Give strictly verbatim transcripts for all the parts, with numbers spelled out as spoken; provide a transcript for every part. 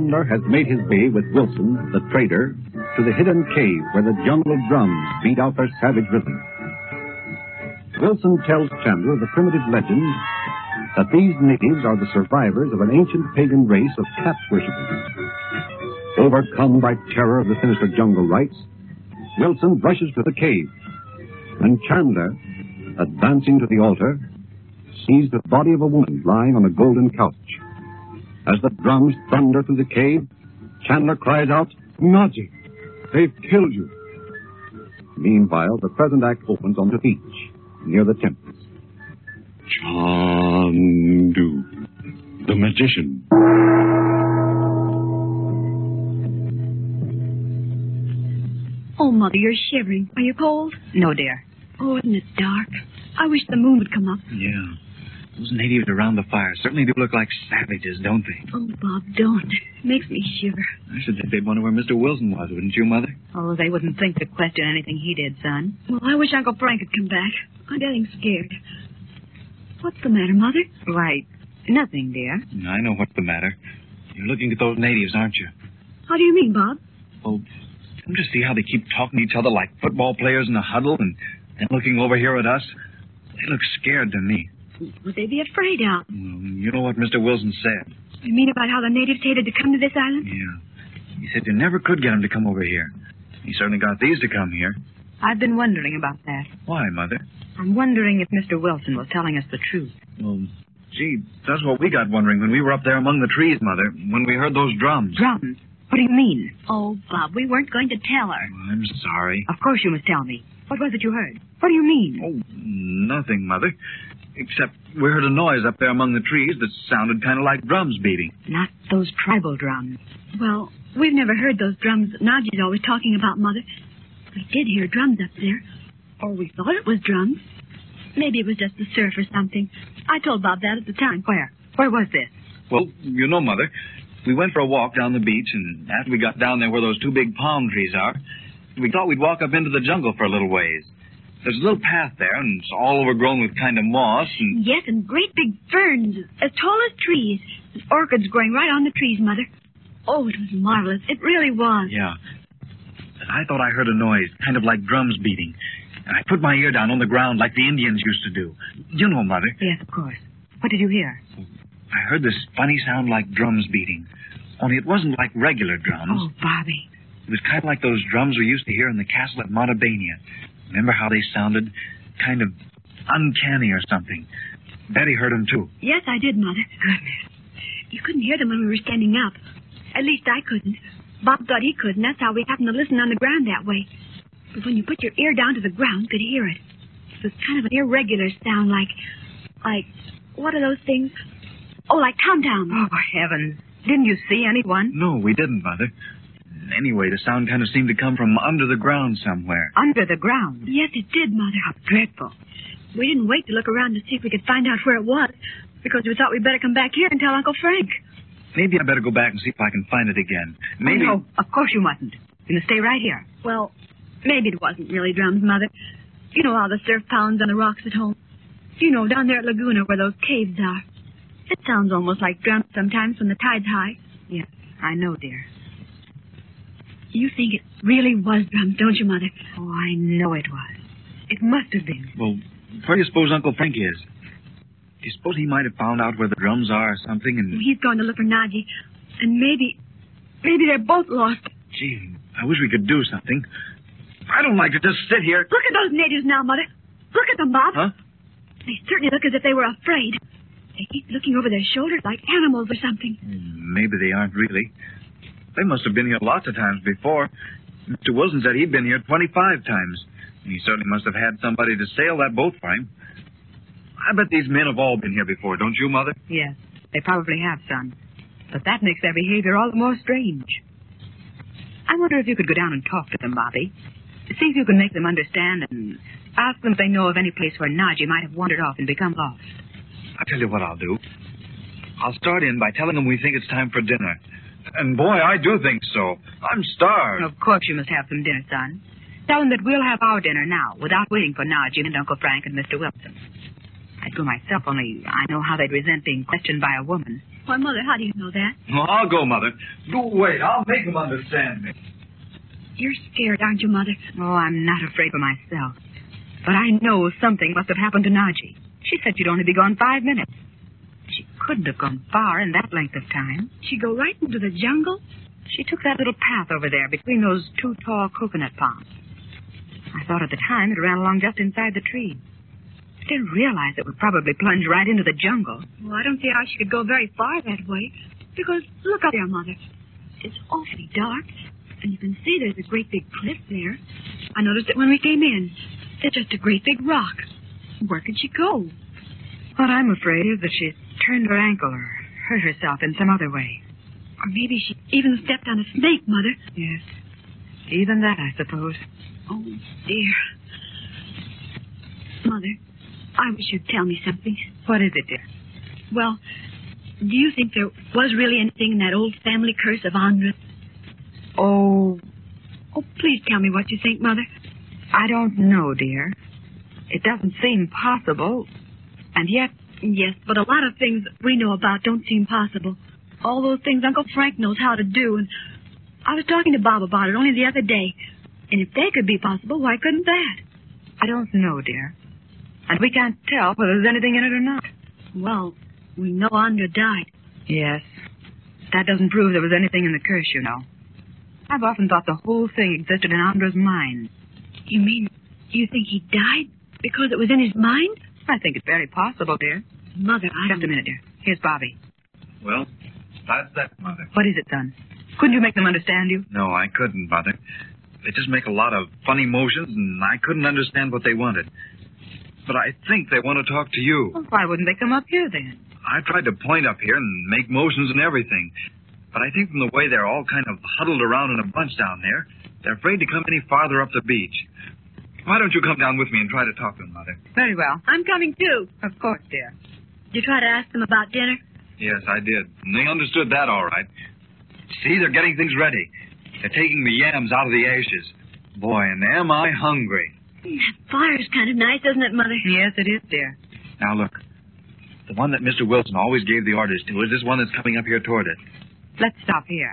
Chandler has made his way with Wilson, the trader, to the hidden cave where the jungle drums beat out their savage rhythm. Wilson tells Chandler the primitive legend that these natives are the survivors of an ancient pagan race of cat worshippers. Overcome by terror of the sinister jungle rites, Wilson rushes to the cave, and Chandler, advancing to the altar, sees the body of a woman lying on a golden couch. As the drums thunder through the cave, Chandler cries out, "Naji, they've killed you." Meanwhile, the present act opens on the beach, near the temples. Chandu, the magician. Oh, Mother, you're shivering. Are you cold? No, dear. Oh, isn't it dark? I wish the moon would come up. Yeah. Those natives around the fire certainly do look like savages, don't they? Oh, Bob, don't. It makes me shiver. I should think they'd wonder where Mister Wilson was, wouldn't you, Mother? Oh, they wouldn't think to question anything he did, son. Well, I wish Uncle Frank had come back. I'm getting scared. What's the matter, Mother? Why, nothing, dear. I know what's the matter. You're looking at those natives, aren't you? How do you mean, Bob? Well, don't you see how they keep talking to each other like football players in a huddle and then looking over here at us? They look scared to me. Would they be afraid, Al? Well, you know what Mister Wilson said. You mean about how the natives hated to come to this island? Yeah. He said you never could get them to come over here. He certainly got these to come here. I've been wondering about that. Why, Mother? I'm wondering if Mister Wilson was telling us the truth. Well, gee, that's what we got wondering when we were up there among the trees, Mother, when we heard those drums. Drums? What do you mean? Oh, Bob, we weren't going to tell her. Well, I'm sorry. Of course you must tell me. What was it you heard? What do you mean? Oh, nothing, Mother. Except we heard a noise up there among the trees that sounded kind of like drums beating. Not those tribal drums. Well, we've never heard those drums that Naji's always talking about, Mother. We did hear drums up there. Or we thought it was drums. Maybe it was just the surf or something. I told Bob that at the time. Where? Where was this? Well, you know, Mother, we went for a walk down the beach, and after we got down there where those two big palm trees are, we thought we'd walk up into the jungle for a little ways. There's a little path there, and it's all overgrown with kind of moss and... Yes, and great big ferns, as tall as trees. And orchids growing right on the trees, Mother. Oh, it was marvelous. It really was. Yeah. And I thought I heard a noise, kind of like drums beating. And I put my ear down on the ground like the Indians used to do. You know, Mother. Yes, of course. What did you hear? I heard this funny sound like drums beating. Only it wasn't like regular drums. Oh, Bobby. It was kind of like those drums we used to hear in the castle at Montebania. Remember how they sounded kind of uncanny or something? Betty heard them, too. Yes, I did, Mother. Goodness. You couldn't hear them when we were standing up. At least I couldn't. Bob thought he could, and that's how we happened to listen on the ground that way. But when you put your ear down to the ground, you could hear it. It was kind of an irregular sound, like... Like... What are those things? Oh, like tom-toms. Oh, heavens. Didn't you see anyone? No, we didn't, Mother. Anyway, the sound kind of seemed to come from under the ground somewhere. Under the ground? Yes, it did, Mother. How dreadful. We didn't wait to look around to see if we could find out where it was, because we thought we'd better come back here and tell Uncle Frank. Maybe I better go back and see if I can find it again. Maybe... Oh, no, of course you mustn't. You must stay right here. Well, maybe it wasn't really drums, Mother. You know how the surf pounds on the rocks at home. You know, down there at Laguna where those caves are. It sounds almost like drums sometimes when the tide's high. Yes, I know, dear. You think it really was drums, don't you, Mother? Oh, I know it was. It must have been. Well, where do you suppose Uncle Frank is? Do you suppose he might have found out where the drums are or something and... He's going to look for Naji. And maybe... Maybe they're both lost. Gee, I wish we could do something. I don't like to just sit here. Look at those natives now, Mother. Look at them, Bob. Huh? They certainly look as if they were afraid. They keep looking over their shoulders like animals or something. Maybe they aren't really. They must have been here lots of times before. Mister Wilson said he'd been here twenty-five times. And he certainly must have had somebody to sail that boat for him. I bet these men have all been here before, don't you, Mother? Yes, they probably have, son. But that makes their behavior all the more strange. I wonder if you could go down and talk to them, Bobby. See if you can make them understand and ask them if they know of any place where Naji might have wandered off and become lost. I'll tell you what I'll do. I'll start in by telling them we think it's time for dinner. And, boy, I do think so. I'm starved. Of course you must have some dinner, son. Tell them that we'll have our dinner now, without waiting for Naji and Uncle Frank and Mister Wilson. I'd go myself, only I know how they'd resent being questioned by a woman. Why, Mother, how do you know that? Well, I'll go, Mother. You wait. I'll make them understand me. You're scared, aren't you, Mother? Oh, I'm not afraid for myself. But I know something must have happened to Naji. She said she'd only be gone five minutes. She couldn't have gone far in that length of time. She'd go right into the jungle? She took that little path over there between those two tall coconut palms. I thought at the time it ran along just inside the tree. Didn't realize it would probably plunge right into the jungle. Well, I don't see how she could go very far that way. Because, look up there, Mother. It's awfully dark. And you can see there's a great big cliff there. I noticed it when we came in. It's just a great big rock. Where could she go? What I'm afraid is that she's turned her ankle or hurt herself in some other way. Or maybe she even stepped on a snake, Mother. Yes. Even that, I suppose. Oh, dear. Mother, I wish you'd tell me something. What is it, dear? Well, do you think there was really anything in that old family curse of Andres? Oh, Oh, please tell me what you think, Mother. I don't know, dear. It doesn't seem possible. And yet... Yes, but a lot of things we know about don't seem possible. All those things Uncle Frank knows how to do. And I was talking to Bob about it only the other day. And if they could be possible, why couldn't that? I don't know, dear. And we can't tell whether there's anything in it or not. Well, we know Andra died. Yes. That doesn't prove there was anything in the curse, you know. I've often thought the whole thing existed in Andra's mind. You mean you think he died because it was in his mind? I think it's very possible, dear. Mother, I Just don't... a minute, dear. Here's Bobby. Well, that's that, Mother. What is it, son? Couldn't you make them understand you? No, I couldn't, Mother. They just make a lot of funny motions, and I couldn't understand what they wanted. But I think they want to talk to you. Well, why wouldn't they come up here, then? I tried to point up here and make motions and everything. But I think from the way they're all kind of huddled around in a bunch down there, they're afraid to come any farther up the beach. Why don't you come down with me and try to talk to them, Mother? Very well. I'm coming, too. Of course, dear. Did you try to ask them about dinner? Yes, I did. And they understood that all right. See, they're getting things ready. They're taking the yams out of the ashes. Boy, and am I hungry. That fire's kind of nice, isn't it, Mother? Yes, it is, dear. Now, look. The one that Mister Wilson always gave the orders to is this one that's coming up here toward it. Let's stop here.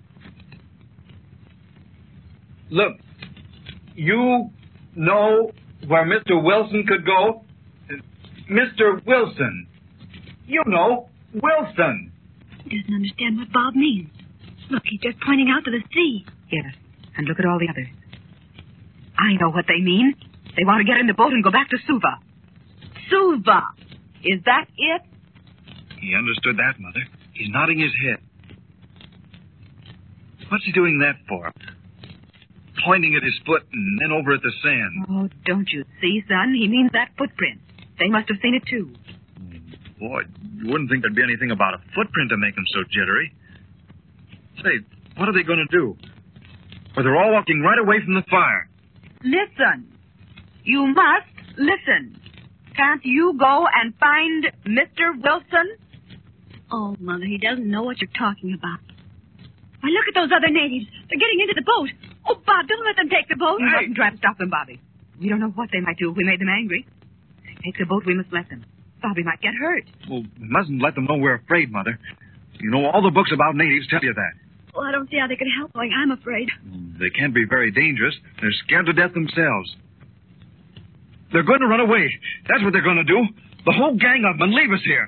Look, you know where Mister Wilson could go? Mister Wilson. You know, Wilson. He doesn't understand what Bob means. Look, he's just pointing out to the sea. Yes, and look at all the others. I know what they mean. They want to get in the boat and go back to Suva. Suva! Is that it? He understood that, Mother. He's nodding his head. What's he doing that for? Pointing at his foot and then over at the sand. Oh, don't you see, son? He means that footprint. They must have seen it, too. Boy, you wouldn't think there'd be anything about a footprint to make them so jittery. Say, what are they going to do? Well, they're all walking right away from the fire. Listen. You must listen. Can't you go and find Mister Wilson? Oh, Mother, he doesn't know what you're talking about. Why, look at those other natives. They're getting into the boat. Oh, Bob, don't let them take the boat. You mustn't try to stop them, Bobby. We don't know what they might do if we made them angry. If they take the boat, we must let them. Bobby might get hurt. Well, we mustn't let them know we're afraid, Mother. You know, all the books about natives tell you that. Well, I don't see how they could help going. I'm afraid. They can't be very dangerous. They're scared to death themselves. They're going to run away. That's what they're going to do. The whole gang of them and leave us here.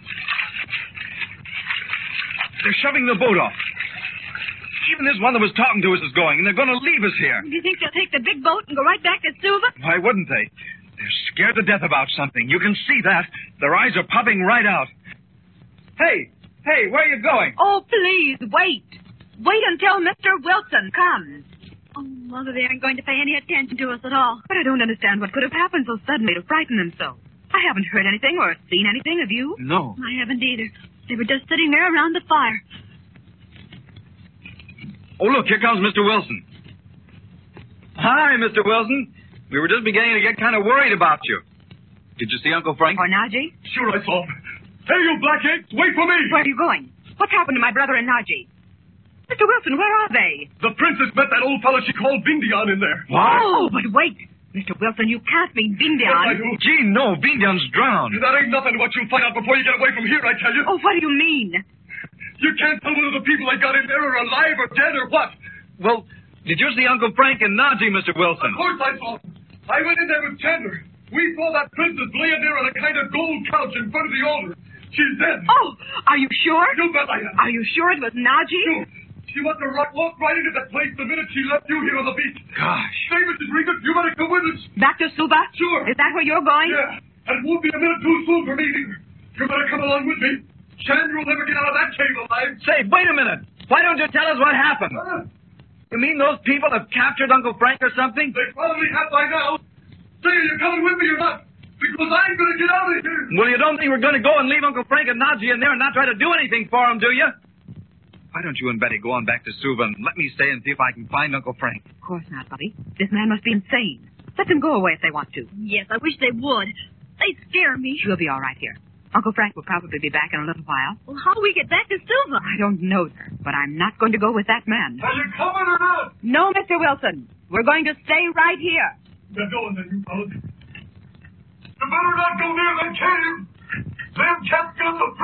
They're shoving the boat off. Even this one that was talking to us is going, and they're going to leave us here. Do you think they'll take the big boat and go right back to Suva? Why wouldn't they? They're scared to death about something. You can see that. Their eyes are popping right out. Hey, hey, where are you going? Oh, please, wait. Wait until Mister Wilson comes. Oh, Mother, they aren't going to pay any attention to us at all. But I don't understand what could have happened so suddenly to frighten them so. I haven't heard anything or seen anything of you. No. I haven't either. They were just sitting there around the fire. Oh, look, here comes Mister Wilson. Hi, Mister Wilson. We were just beginning to get kind of worried about you. Did you see Uncle Frank? Or Najee? Sure, I saw him. Hey, you blackheads, wait for me! Where are you going? What's happened to my brother and Najee? Mister Wilson, where are they? The princess met that old fellow she called Bindian in there. Oh, but wait. Mister Wilson, you can't mean Yes, I Vindian. do. Gee, no, Vindian's drowned. That ain't nothing to what you'll find out before you get away from here, I tell you. Oh, what do you mean? You can't tell whether the people they got in there are alive or dead or what. Well, did you see Uncle Frank and Najee, Mister Wilson? Of course I saw them. I went in there with Chandler. We saw that princess laying there on a kind of gold couch in front of the altar. She's dead. Oh, are you sure? You bet I am. Are you sure it was Najee? You. She must have rock, walked right into that place the minute she left you here on the beach. Gosh. Say, Missus Regan, you better come with us. Back to Suba? Sure. Is that where you're going? Yeah, and it won't be a minute too soon for me either. You better come along with me. Chandler will never get out of that cave alive. Say, wait a minute. Why don't you tell us what happened? Huh? You mean those people have captured Uncle Frank or something? They probably have by now. Say, are you coming with me or not? Because I'm going to get out of here. Well, you don't think we're going to go and leave Uncle Frank and Najee in there and not try to do anything for them, do you? Why don't you and Betty go on back to Suva and let me stay and see if I can find Uncle Frank? Of course not, Bobby. This man must be insane. Let them go away if they want to. Yes, I wish they would. They scare me. You'll be all right here. Uncle Frank will probably be back in a little while. Well, how do we get back to Silva? I don't know, sir, but I'm not going to go with that man. Are you coming or not? No, Mister Wilson. We're going to stay right here. You're going then, you fellas. You better not go near that cave. Them cats got the